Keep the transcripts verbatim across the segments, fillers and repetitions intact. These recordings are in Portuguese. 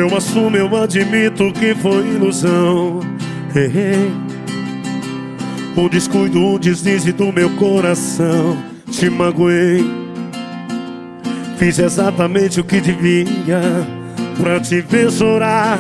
Eu assumo, eu admito que foi ilusão. Errei. Um descuido, um deslize do meu coração. Te magoei. Fiz exatamente o que devia pra te ver chorar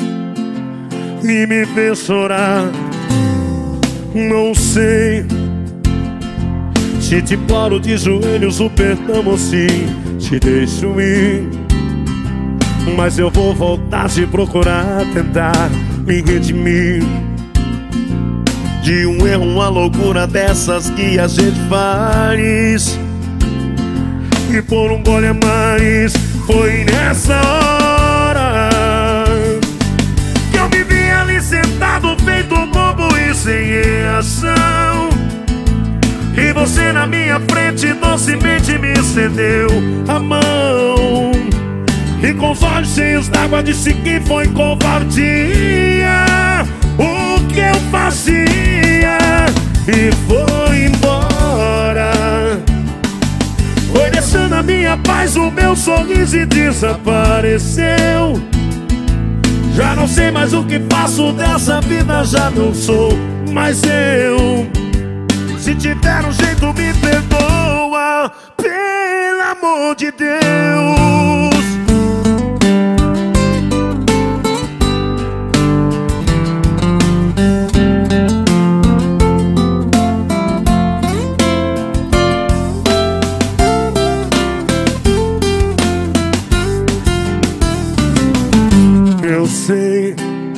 e me ver chorar. Não sei se te imploro de joelhos o perdão ou se te deixo ir, mas eu vou voltar te procurar, tentar me redimir de um erro, uma loucura dessas que a gente faz. E por um gole a mais, foi nessa hora que eu me vi ali sentado feito bobo e sem reação. E você na minha frente docemente me estendeu a mão, e com os olhos cheios d'água disse que foi covardia o que eu fazia, e foi embora. Foi deixando a minha paz, o meu sorriso e desapareceu. Já não sei mais o que faço dessa vida, já não sou mais eu. Se tiver um jeito me perdoa, pelo amor de Deus. Eu sei,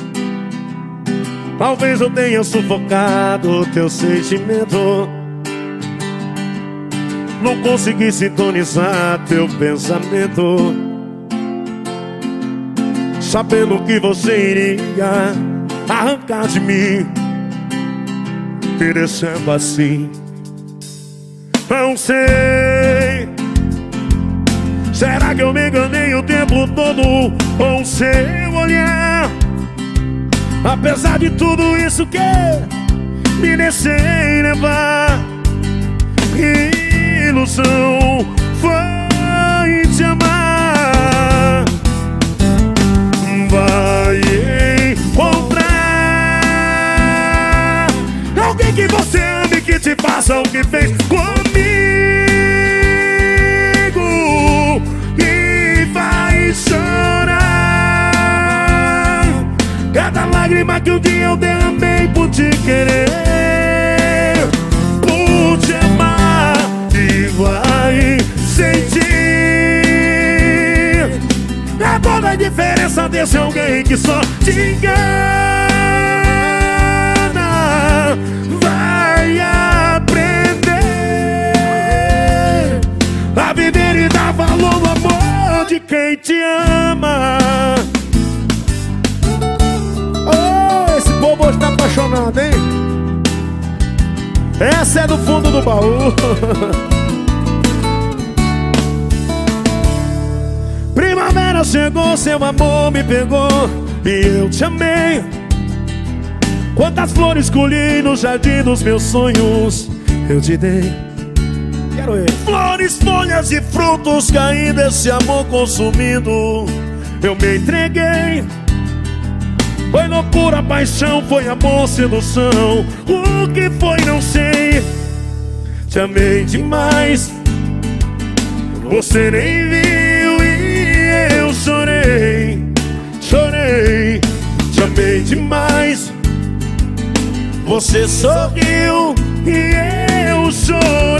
talvez eu tenha sufocado o teu sentimento, não consegui sintonizar teu pensamento, sabendo que você iria arrancar de mim, me deixando assim. Não sei, será que eu me enganei o tempo todo com o seu olhar? Apesar de tudo isso que me deixei levar, que ilusão foi te amar. Vai encontrar alguém que você ame, que te faça o que fez comigo, e vai chorar cada lágrima que um dia eu derramei por te querer, por te amar, e vai sentir a toda a diferença desse alguém que só te engana. Vai aprender a viver e dar valor no amor de quem te ama. O povo está apaixonado, hein? Essa é do fundo do baú. Primavera chegou, seu amor me pegou e eu te amei. Quantas flores colhi no jardim dos meus sonhos eu te dei. Quero ver. Flores, folhas e frutos caindo, esse amor consumindo, eu me entreguei. Foi loucura, paixão, foi amor, sedução. O que foi, não sei. Te amei demais, você nem viu e eu chorei, chorei. Te amei demais, você sorriu e eu chorei.